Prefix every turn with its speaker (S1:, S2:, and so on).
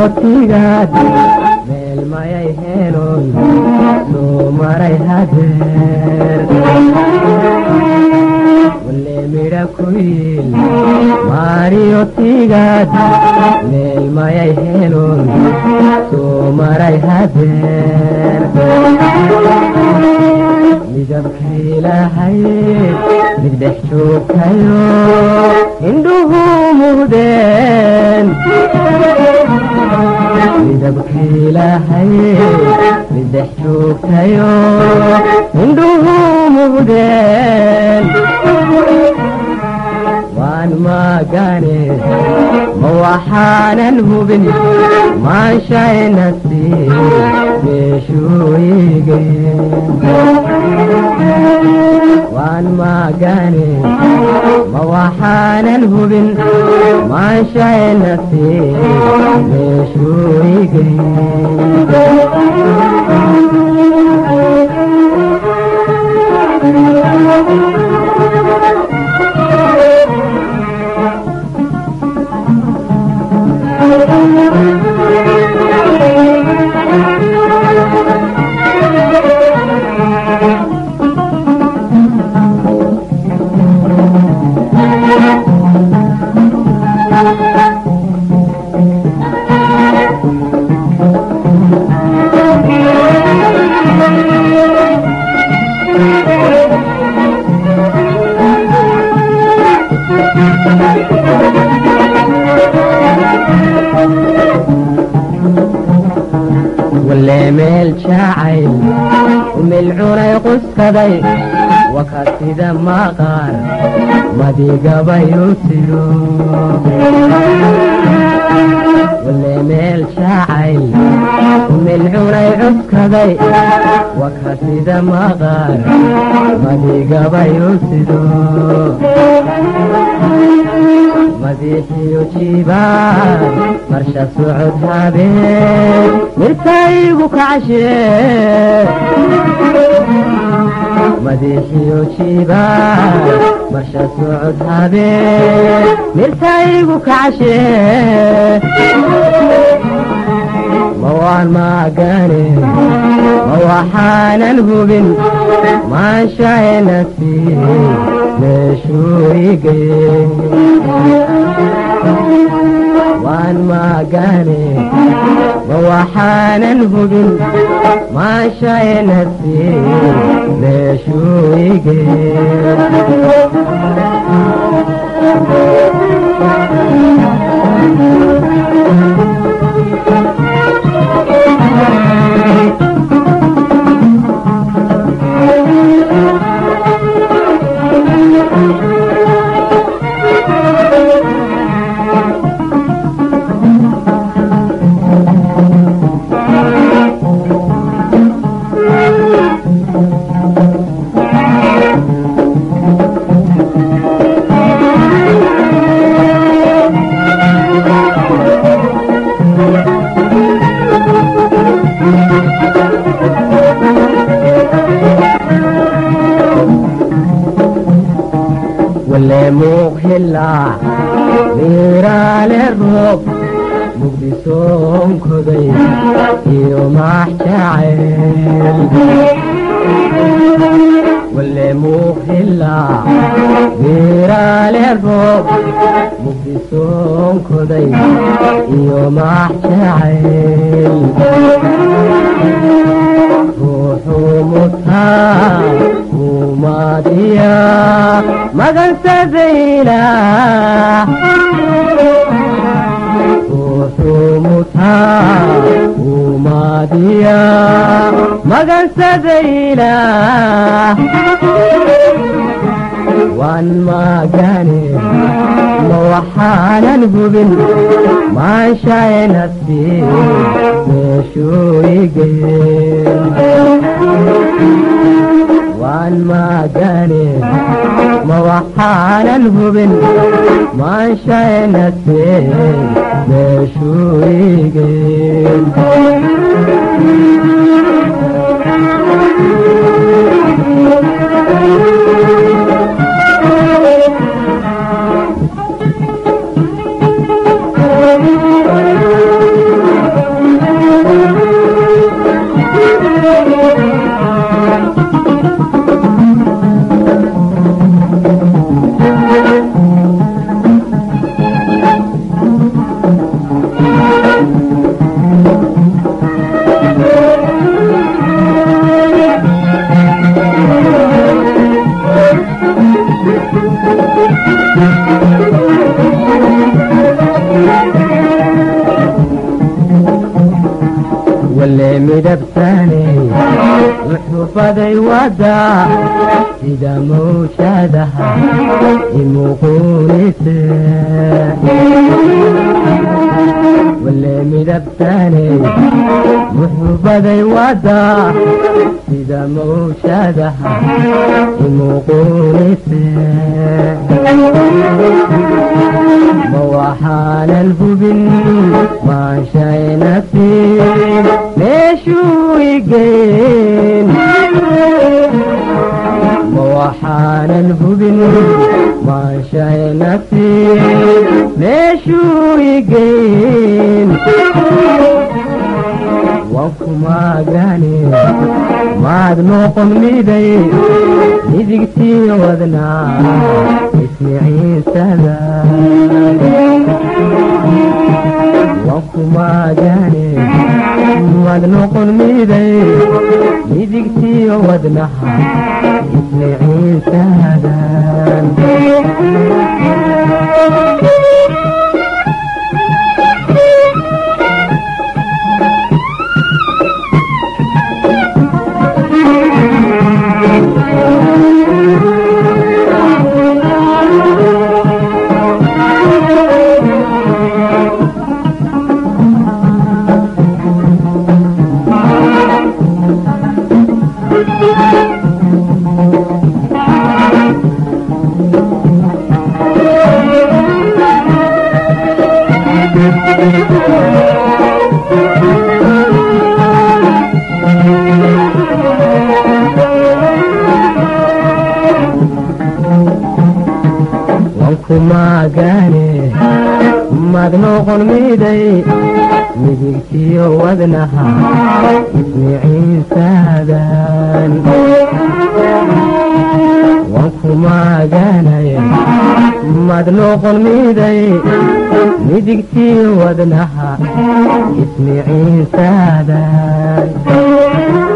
S1: mariyotigaad meel mayay heeloon soo maray hadeer wale midha ku yiil mariyotigaad meel mayay heeloon soo maray hadeer midabkay lahayd middex joogtayo indhuhu muhdeen midabkay lahayd middex joogtayo indhuhu muhdeen waan maagane ma waxaanan hubin maanshay nasiib meeshuu igeen waan maagane ma waxaanan hubin maanshay nasiib meeshuu igeen wale meel jacayl umilcunay quskaday waka sida maqaar madigabayu tiro wale meel jacayl umilcunay cuskaday waka sida maqaar madigabayu tiro madiixiyo jiibaan marsha socod habeen mirtaygu kacshee madiixiyo jiibaan marsha socod habeen mirtaygu kacshee ma waan maagane ma waxaanan hubin maanshay nasiib meeshuu igeen waan maagane ma waxaanan hubin maanshay nasiib meeshuu igeen wale muuqhilaa miiraale roob mugdisoonkoday iyo maax jacayl wale muuqhilaa miiraale roob mugdisoonkoday iyo maax jacayl ruuxuu mutaa umaadiya magansadayla ruuxuu mutaa umaadiya magansadayla waan maagane ma waxaanan hubin maanshay nasiib meeshuu igeen waan maagane ma waxaanan hubin maanshay nasiib meeshuu igeen midabsanay wuxuu baday wadaa sida mawjadaha imuuqunise wale midabsanay wuxuu baday wadaa sida mawjadaha imuuqunise ma waxaanan hubin maanshayna siin meeshuu igeen ma waxaanan hubin maanshayna siin meeshuu igeen waan ku maagane maad noqon miday midigtii wadnaa ismiciisada waan ku maagane maad noqon miday midigtii wadnaha ismiciisadan kumaagane maad noqon miday midigtiyo wadnaha ismiciisadan waan kumaaganay maad noqon miday midigtiyo wadnaha ismiciisadan